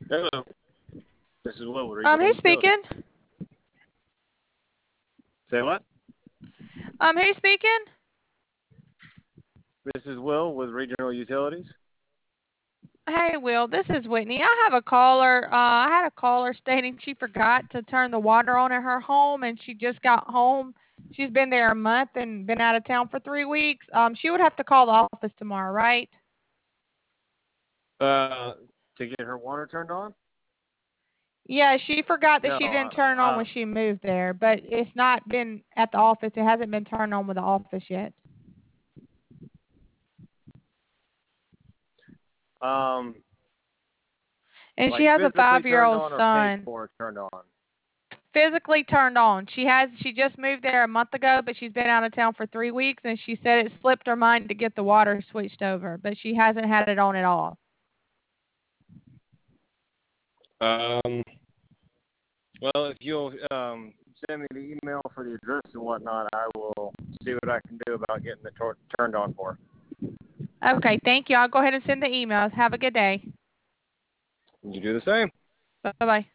Hello. This is Will with Regional Who's Utilities. speaking? Say what? Who's speaking? This is Will with Regional Utilities. Hey, Will, this is Whitney. I have a caller. I had a caller stating she forgot to turn the water on at her home, and she just got home. She's been there a month and been out of town for 3 weeks. She would have to call the office tomorrow, right? Uh, to get her water turned on? Yeah, she forgot that No. she didn't turn it on when she moved there, but it's not been at the office. It hasn't been turned on with the office yet. Um, And she like has a physically turned 5-year-old on or paid son. for turned on? Physically turned on. She just moved there a month ago, but she's been out of town for 3 weeks, and she said it slipped her mind to get the water switched over, but she hasn't had it on at all. Um, well, if you'll send me the email for the address and whatnot, I will see what I can do about getting it turned on for her. Okay, thank you. I'll go ahead and send the emails. Have a good day. You do the same. Bye bye.